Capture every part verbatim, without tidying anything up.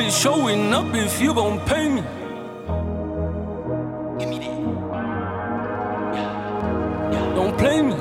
only showing up if you gon' pay me. Give me that. Don't play me.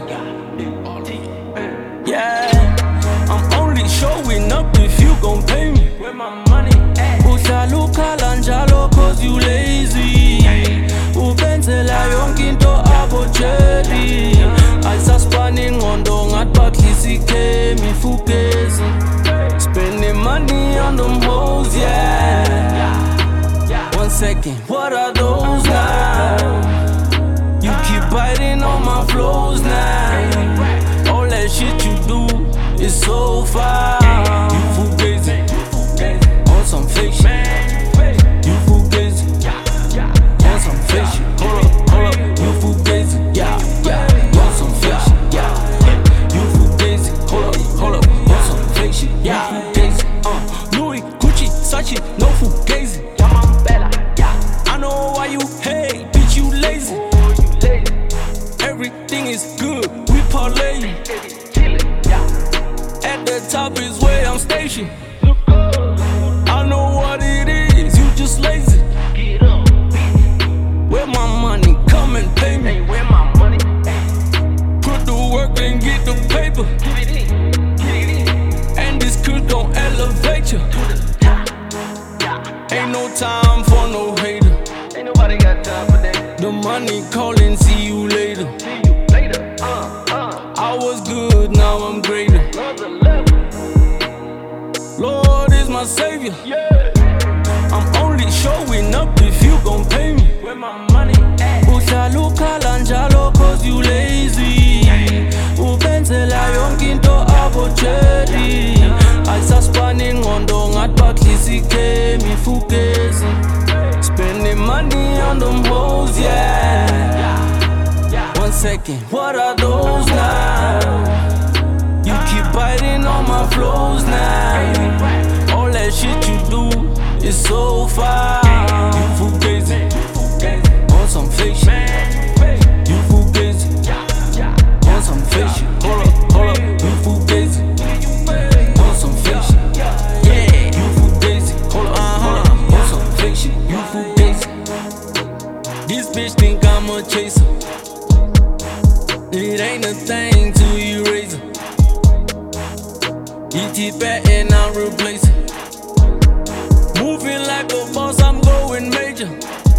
Yeah, I'm only showing up if you gon' pay me. Where my money at? Uhlala ukhala njalo cause you lazy. Ubenzela yonke into abotsheli. Ayisasipani ingqondo ngathi bakhlisa ikhemi fukezi. Spending money on them hoes, yeah. One second, what are those now? You keep biting on my flows now. All that shit you do is so far. You fugazi, on some fake shit. You fugazi, on some fake shit. Hold up, hold up, you fugazi, yeah, yeah, on some fake shit, yeah. You fugazi, hold up, hold up, on some fake shit, yeah. Fugazi, uh, Louis, Gucci, Sachi, no fugazi. I know why you hate, bitch, you lazy. Everything is good, we parlay. At the top is where I'm stationed. I know what it is, you just lazy. Where my money, come and pay me. Put the work and get the paper. And this could gon' elevate you. Ain't no time for no hater. Ain't nobody got time for that. The money calling, see you later. See you later. Uh, uh. I was good, now I'm greater. Another level. Lord is my savior. Yeah. I'm only showing up if you gon' pay me. Where my money at? Uhlala ukhala njalo cause you lazy. Ubenzela yonke into abotsheli. Ayisasipani ingqondo ngathi bakhlisa ikhemi fukezi. Spending money on them hoes, yeah. One second, what are those now? You keep biting on my flows now. All that shit you do is so far. You fugazi, on some fake shit. You fugazi, on some fake shit. Hold up, hold up, you fugazi, on some fake shit. Yeah, you fugazi, hold up, hold up, on some fake shit. You fugazi. This bitch think I'm a chaser. It ain't a thing till you raise her. E T back and I replace it. Moving like a boss, I'm going major.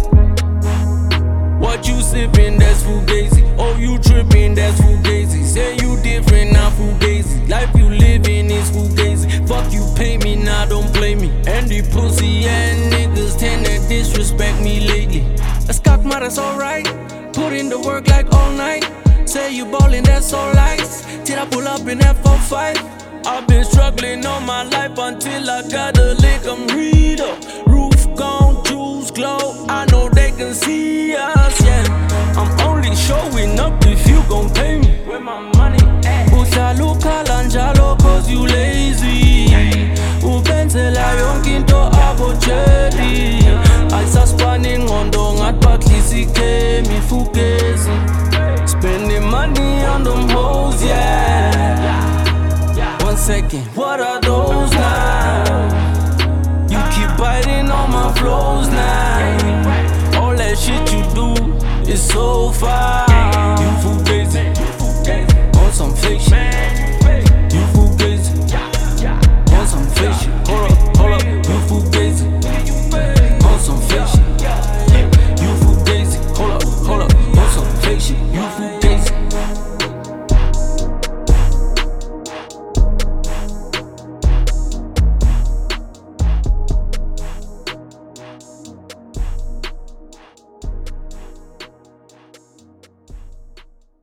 What you sippin', that's fugazi. Oh, you trippin', that's fugazi. Say you different, not fugazi. Life you livin' is fugazi. Fuck you, pay me, now don't play me. And the pussy and niggas tend to disrespect me lately. That's cockma, that's alright. Put in the work like all night. Say you ballin', that's alright. Till I pull up in F four five. I've been struggling all my life until I got a lick, I'm read up. Roof gone, juice glow, I know they can see us, yeah. I'm only showing up if you gon' pay me. Where my money at? Uhlala ukhala njalo cause you lazy. Ubenzela yonke into abotsheli. Ayisasipani ingqondo ngathi bakhlisa ikhemi fukezi. Spending money on them hoes, yeah. One second, what are those now? You keep biting on my flows now. All that shit you do is so far.